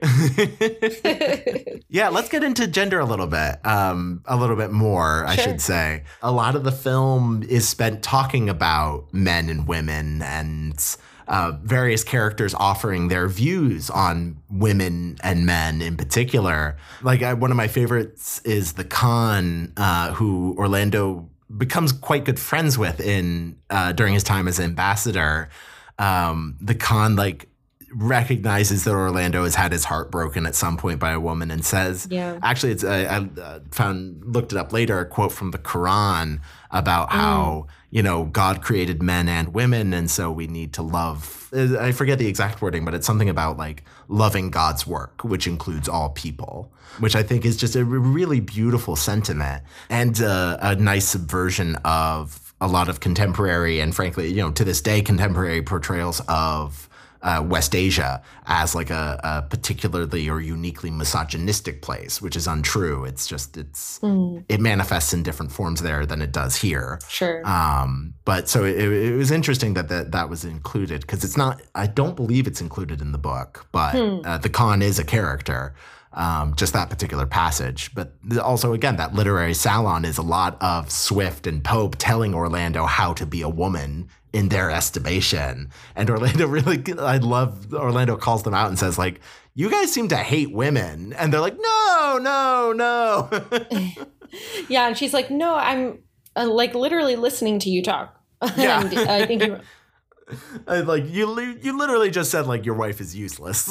Yeah, let's get into gender a little bit more, I should say. A lot of the film is spent talking about men and women and various characters offering their views on women and men in particular. Like one of my favorites is the Khan, who Orlando becomes quite good friends with during his time as ambassador. The Khan recognizes that Orlando has had his heart broken at some point by a woman and says, actually, it's I looked it up later, a quote from the Quran about how God created men and women, and so we need to love. I forget the exact wording, but it's something about like loving God's work, which includes all people, which I think is just a really beautiful sentiment and a nice subversion of a lot of contemporary and frankly, to this day, contemporary portrayals of West Asia as like a particularly or uniquely misogynistic place, which is untrue. It's just it manifests in different forms there than it does here. Sure. But so it was interesting that was included because it's not. I don't believe it's included in the book, but the Khan is a character. Just that particular passage. But also, again, that literary salon is a lot of Swift and Pope telling Orlando how to be a woman in their estimation. And Orlando Orlando calls them out and says, like, you guys seem to hate women. And they're like, no. Yeah, and she's like, no, I'm like literally listening to you talk. Yeah. And I think you literally just said like your wife is useless.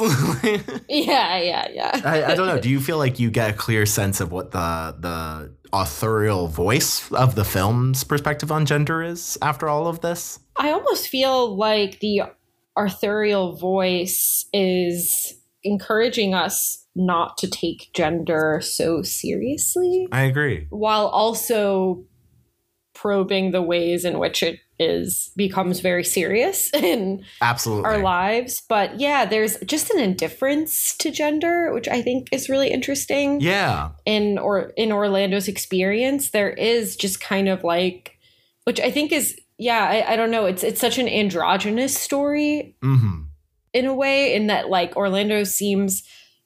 Yeah. I don't know. Do you feel like you get a clear sense of what the authorial voice of the film's perspective on gender is after all of this? I almost feel like the authorial voice is encouraging us not to take gender so seriously, I agree. while also probing the ways in which it becomes very serious in Absolutely. our lives. But yeah, there's just an indifference to gender, which I think is really interesting. Yeah. In Orlando's experience, there is just kind of like, which I think is, yeah, I don't know. It's such an androgynous story in a way, in that like Orlando seems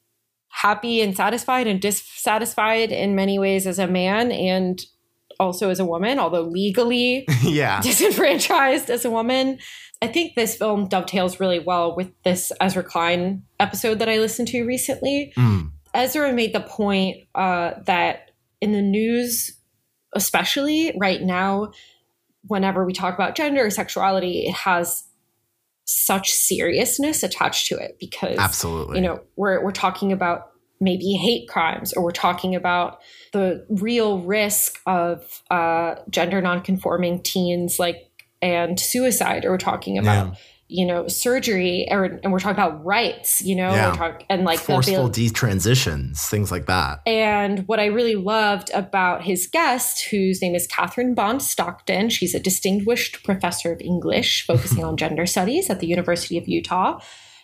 happy and satisfied and dissatisfied in many ways as a man and also as a woman, although legally Yeah. disenfranchised as a woman. I think this film dovetails really well with this Ezra Klein episode that I listened to recently. Ezra made the point that in the news, especially right now, whenever we talk about gender or sexuality, it has such seriousness attached to it because, Absolutely. you know, we're talking about maybe hate crimes, or we're talking about the real risk of gender nonconforming teens, like, and suicide, or we're talking about, you know, surgery, and we're talking about rights, you know, and like forceful detransitions, things like that. And what I really loved about his guest, whose name is Catherine Bond Stockton, she's a distinguished professor of English focusing on gender studies at the University of Utah.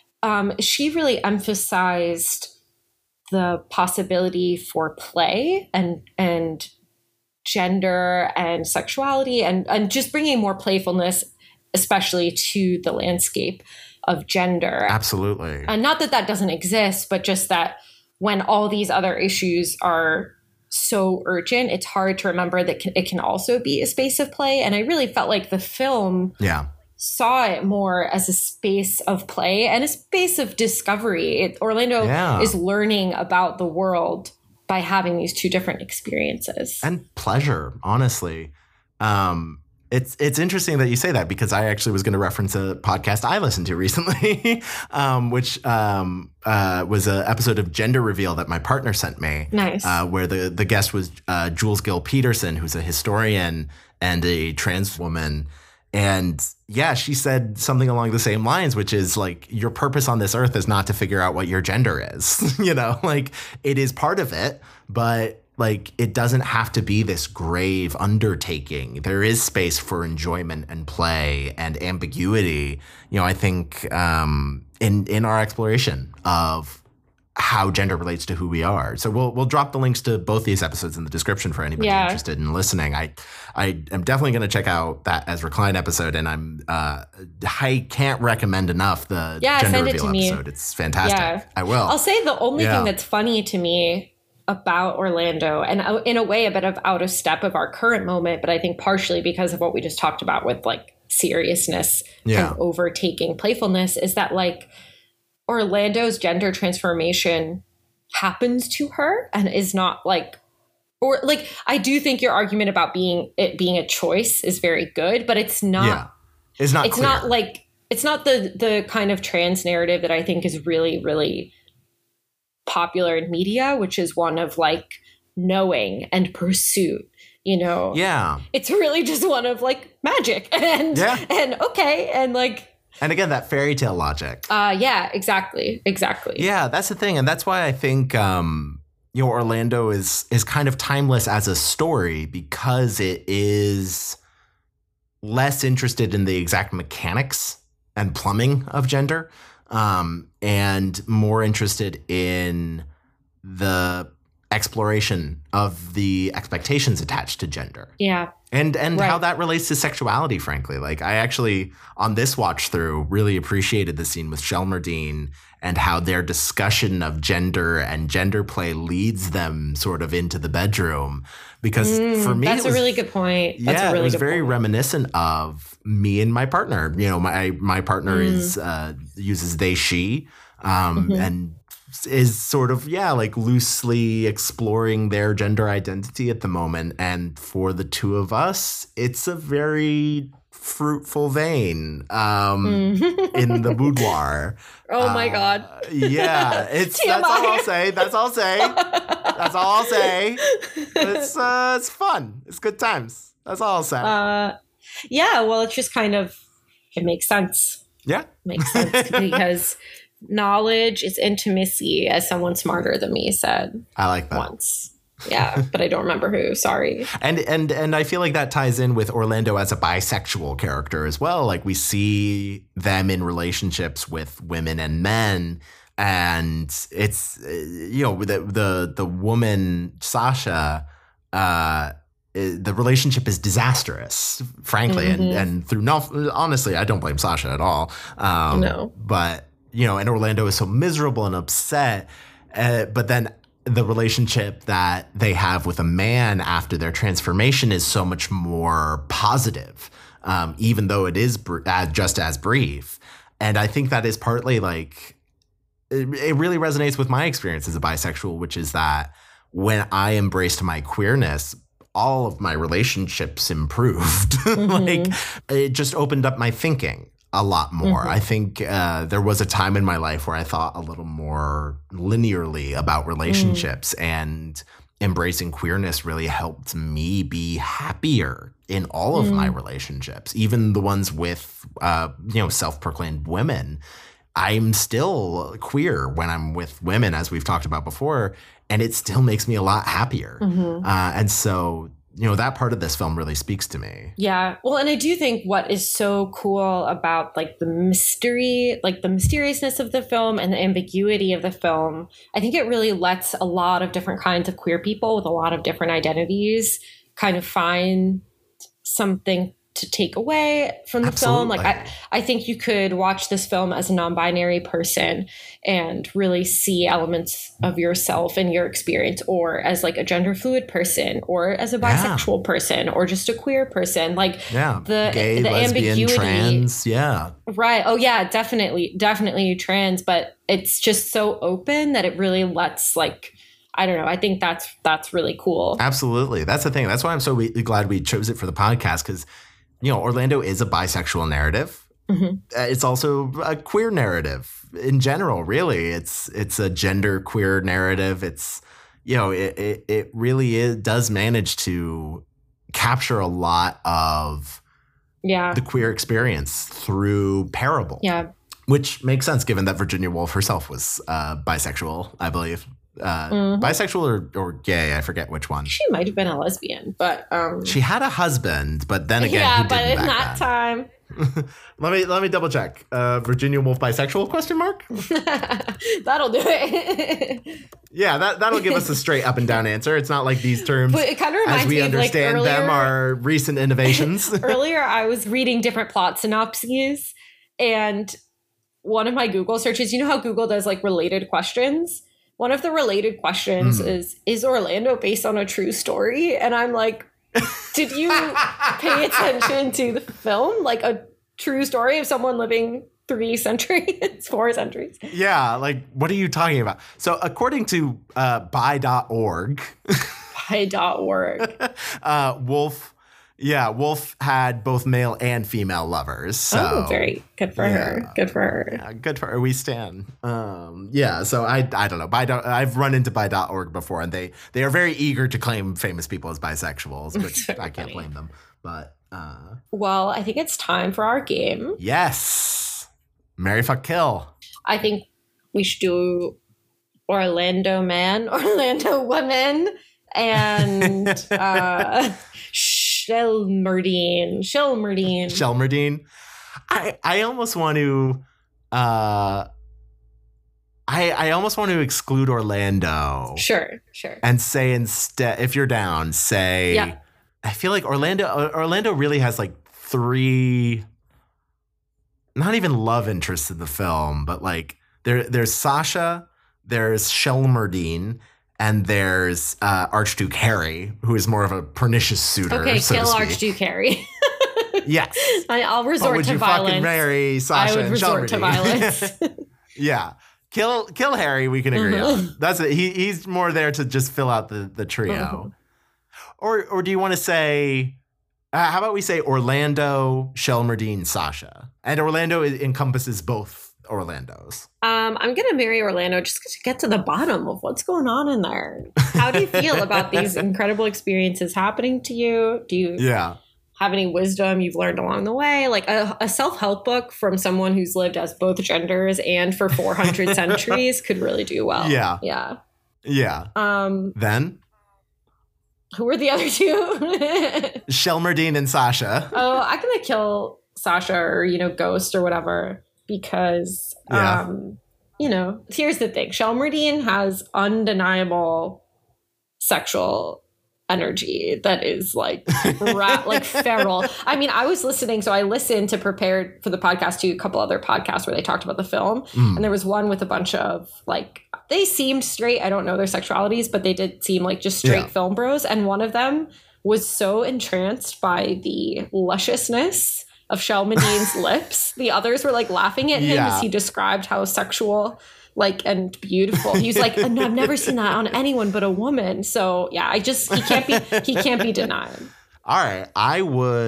She really emphasized the possibility for play and gender and sexuality and just bringing more playfulness, especially to the landscape of gender. Absolutely. And not that that doesn't exist, but just that when all these other issues are so urgent, it's hard to remember that it can also be a space of play. And I really felt like the film saw it more as a space of play and a space of discovery. Orlando is learning about the world by having these two different experiences. And pleasure, honestly. It's interesting that you say that, because I actually was going to reference a podcast I listened to recently, which was an episode of Gender Reveal that my partner sent me. Nice. Where the guest was Jules Gill Peterson, who's a historian and a trans woman. And yeah, she said something along the same lines, which is like, your purpose on this earth is not to figure out what your gender is. You know, like, it is part of it, but like, it doesn't have to be this grave undertaking. There is space for enjoyment and play and ambiguity, you know, I think in our exploration of how gender relates to who we are. So we'll drop the links to both these episodes in the description for anybody interested in listening. I am definitely going to check out that Ezra Klein episode, and I can't recommend enough the Gender Reveal episode. It's fantastic. Yeah. I will. I'll say the only thing that's funny to me about Orlando, and in a way a bit of out of step of our current moment, but I think partially because of what we just talked about with like seriousness and overtaking playfulness, is that like Orlando's gender transformation happens to her and is not like, or like, I do think your argument about being a choice is very good, but it's not. Yeah. It's not. It's clear. not like, it's not the kind of trans narrative that I think is really, really popular in media, which is one of like knowing and pursuit. You know. Yeah. It's really just one of like magic and okay and like. And again, that fairy tale logic. Yeah, exactly. Yeah, that's the thing. And that's why I think, Orlando is kind of timeless as a story, because it is less interested in the exact mechanics and plumbing of gender, and more interested in the exploration of the expectations attached to gender. Yeah. And how that relates to sexuality, frankly. Like, I actually, on this watch through, really appreciated the scene with Shelmerdine and how their discussion of gender and gender play leads them sort of into the bedroom. Because for me, that's a really good point. It was very reminiscent of me and my partner. You know, my partner uses they, she, and is sort of, like loosely exploring their gender identity at the moment. And for the two of us, it's a very fruitful vein in the boudoir. Oh my God. Yeah. That's all I'll say. That's all I'll say. It's fun. It's good times. That's all I'll say. Yeah. Well, it's just kind of, it makes sense. Yeah. It makes sense because knowledge is intimacy, as someone smarter than me said I like that. once. Yeah, but I don't remember who. Sorry. And I feel like that ties in with Orlando as a bisexual character as well. Like we see them in relationships with women and men, and it's the woman Sasha, the relationship is disastrous, frankly, and through honestly, I don't blame Sasha at all. No, but and Orlando is so miserable and upset, but then the relationship that they have with a man after their transformation is so much more positive, even though it is just as brief. And I think that is partly like, it really resonates with my experience as a bisexual, which is that when I embraced my queerness, all of my relationships improved. Like it just opened up my thinking a lot more. I think there was a time in my life where I thought a little more linearly about relationships, and embracing queerness really helped me be happier in all of my relationships, even the ones with, self-proclaimed women. I'm still queer when I'm with women, as we've talked about before, and it still makes me a lot happier. And so that part of this film really speaks to me. Yeah. Well, and I do think what is so cool about like the mystery, like the mysteriousness of the film and the ambiguity of the film, I think it really lets a lot of different kinds of queer people with a lot of different identities kind of find something to take away from the film. Like I think you could watch this film as a non-binary person and really see elements of yourself in your experience, or as like a gender fluid person, or as a bisexual person, or just a queer person. Like the gay, the lesbian, ambiguity, trans, right? Oh yeah, definitely trans, but it's just so open that it really lets, like, I don't know. I think that's really cool. Absolutely. That's the thing. That's why I'm so glad we chose it for the podcast, because Orlando is a bisexual narrative. It's also a queer narrative in general, really. It's a gender queer narrative. It's, it really does manage to capture a lot of the queer experience through parable. Yeah. Which makes sense given that Virginia Woolf herself was bisexual, I believe. Bisexual or gay, I forget which one. She might have been a lesbian, but she had a husband, but then again, but in that time. let me double check. Virginia Woolf bisexual ? That'll do it. Yeah, that'll give us a straight up and down answer. It's not like these terms, but it kind of reminds as we me understand of, like, them, are recent innovations. Earlier, I was reading different plot synopses, and one of my Google searches, how Google does like related questions? One of the related questions is Orlando based on a true story? And I'm like, did you pay attention to the film? Like a true story of someone living 4 centuries? Yeah, like, what are you talking about? So according to bi.org, Woolf had both male and female lovers. So, very good for her. Good for her. Yeah, good for her. We stand. So I don't know. I've run into bi.org before, and they are very eager to claim famous people as bisexuals, which I can't blame them. But well, I think it's time for our game. Yes. Marry, fuck, kill. I think we should do Orlando man, Orlando woman, and Shelmerdine. I almost want to I almost want to exclude Orlando. Sure. And say instead, if you're down, say I feel like Orlando really has like 3 not even love interests in the film, but like there's Sasha, there's Shelmerdine, and there's Archduke Harry, who is more of a pernicious suitor. Okay, so kill Archduke Harry. Yes. I'll resort to violence. Would you fucking marry Sasha and resort to violence. Yeah. Kill Harry, we can agree on. That's it. He's more there to just fill out the trio. Or do you want to say, how about we say Orlando, Shelmerdine, Sasha? And Orlando encompasses both Orlandos. I'm going to marry Orlando just to get to the bottom of what's going on in there. How do you feel about these incredible experiences happening to you? have any wisdom you've learned along the way. Like a self-help book from someone who's lived as both genders and for 400 centuries could really do well. Yeah. Yeah. Yeah. Then? Who were the other two? Shelmerdine and Sasha. Oh, I'm going to kill Sasha or, Ghost or whatever because, here's the thing. Shelmerdine has undeniable sexual energy that is like feral. I mean, I was listening, so I listened to prepare for the podcast to a couple other podcasts where they talked about the film. And there was one with a bunch of they seemed straight. I don't know their sexualities, but they did seem like just straight film bros. And one of them was so entranced by the lusciousness of Shelmerdine's lips. The others were like laughing at him as he described how sexual and beautiful. He was like, I've never seen that on anyone but a woman. So yeah, he can't be denied. All right. I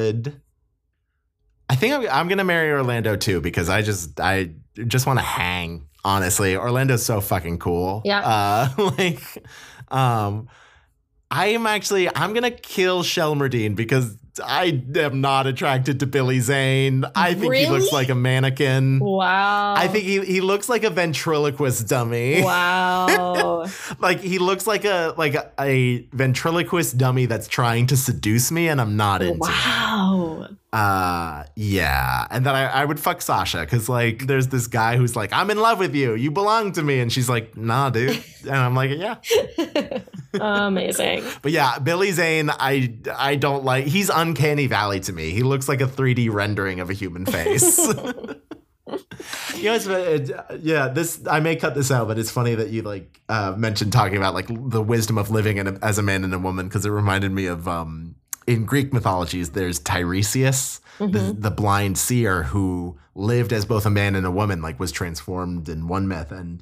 think I'm going to marry Orlando too, because I just want to hang, honestly. Orlando's so fucking cool. Yeah. I'm going to kill Shelmerdine because I am not attracted to Billy Zane. I think he looks like a mannequin. Wow. I think he looks like a ventriloquist dummy. Wow. He looks like a ventriloquist dummy that's trying to seduce me, and I'm not into it. Wow. Yeah. And then I would fuck Sasha because there's this guy who's like, I'm in love with you. You belong to me. And she's like, nah, dude. And I'm like, yeah. Amazing. But yeah, Billy Zane, I don't like. He's Uncanny Valley to me. He looks like a 3D rendering of a human face. I may cut this out, but it's funny that you mentioned talking about the wisdom of living as a man and a woman, because it reminded me of in Greek mythologies, there's Tiresias, the blind seer who lived as both a man and a woman, was transformed in one myth. And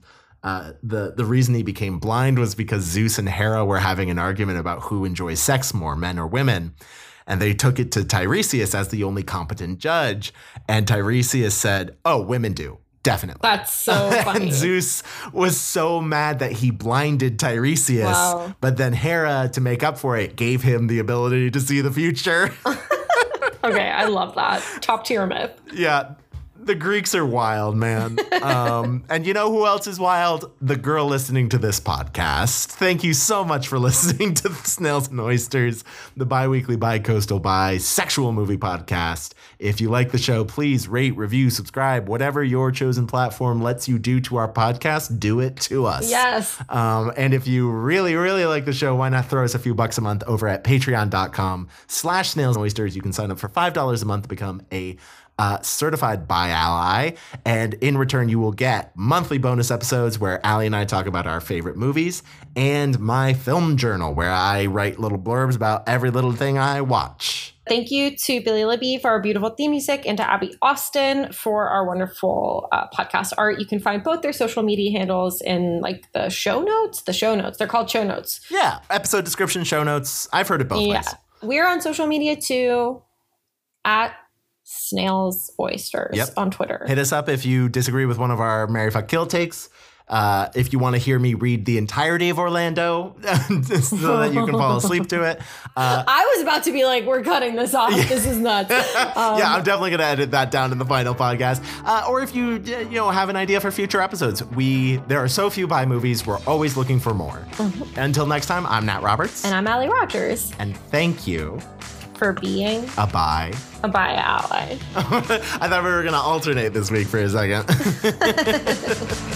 the reason he became blind was because Zeus and Hera were having an argument about who enjoys sex more, men or women. And they took it to Tiresias as the only competent judge. And Tiresias said, oh, women do. Definitely. That's so funny. And Zeus was so mad that he blinded Tiresias. Wow. But then Hera, to make up for it, gave him the ability to see the future. Okay, I love that. Top tier myth. Yeah. The Greeks are wild, man. And you know who else is wild? The girl listening to this podcast. Thank you so much for listening to Snails and Oysters, the bi-weekly, bi-coastal, bisexual movie podcast. If you like the show, please rate, review, subscribe, whatever your chosen platform lets you do to our podcast, do it to us. Yes. And if you really, really like the show, why not throw us a few bucks a month over at patreon.com/snails and oysters. You can sign up for $5 a month to become a certified bi ally, and in return you will get monthly bonus episodes where Allie and I talk about our favorite movies, and my film journal where I write little blurbs about every little thing I watch. Thank you to Billy Libby for our beautiful theme music and to Abby Austin for our wonderful podcast art. You can find both their social media handles in the show notes. They're called show notes. Yeah, episode description, show notes. I've heard it both ways. We're on social media too at Snails Oysters on Twitter. Hit us up if you disagree with one of our Marry Fuck Kill takes. If you want to hear me read the entirety of Orlando so that you can fall asleep to it. I was about to be like, we're cutting this off. This is nuts. Yeah, I'm definitely going to edit that down in the final podcast. Or if you have an idea for future episodes, there are so few bi movies. We're always looking for more. Until next time, I'm Nat Roberts. And I'm Allie Rogers. And thank you for being a bi ally. I thought we were going to alternate this week for a second.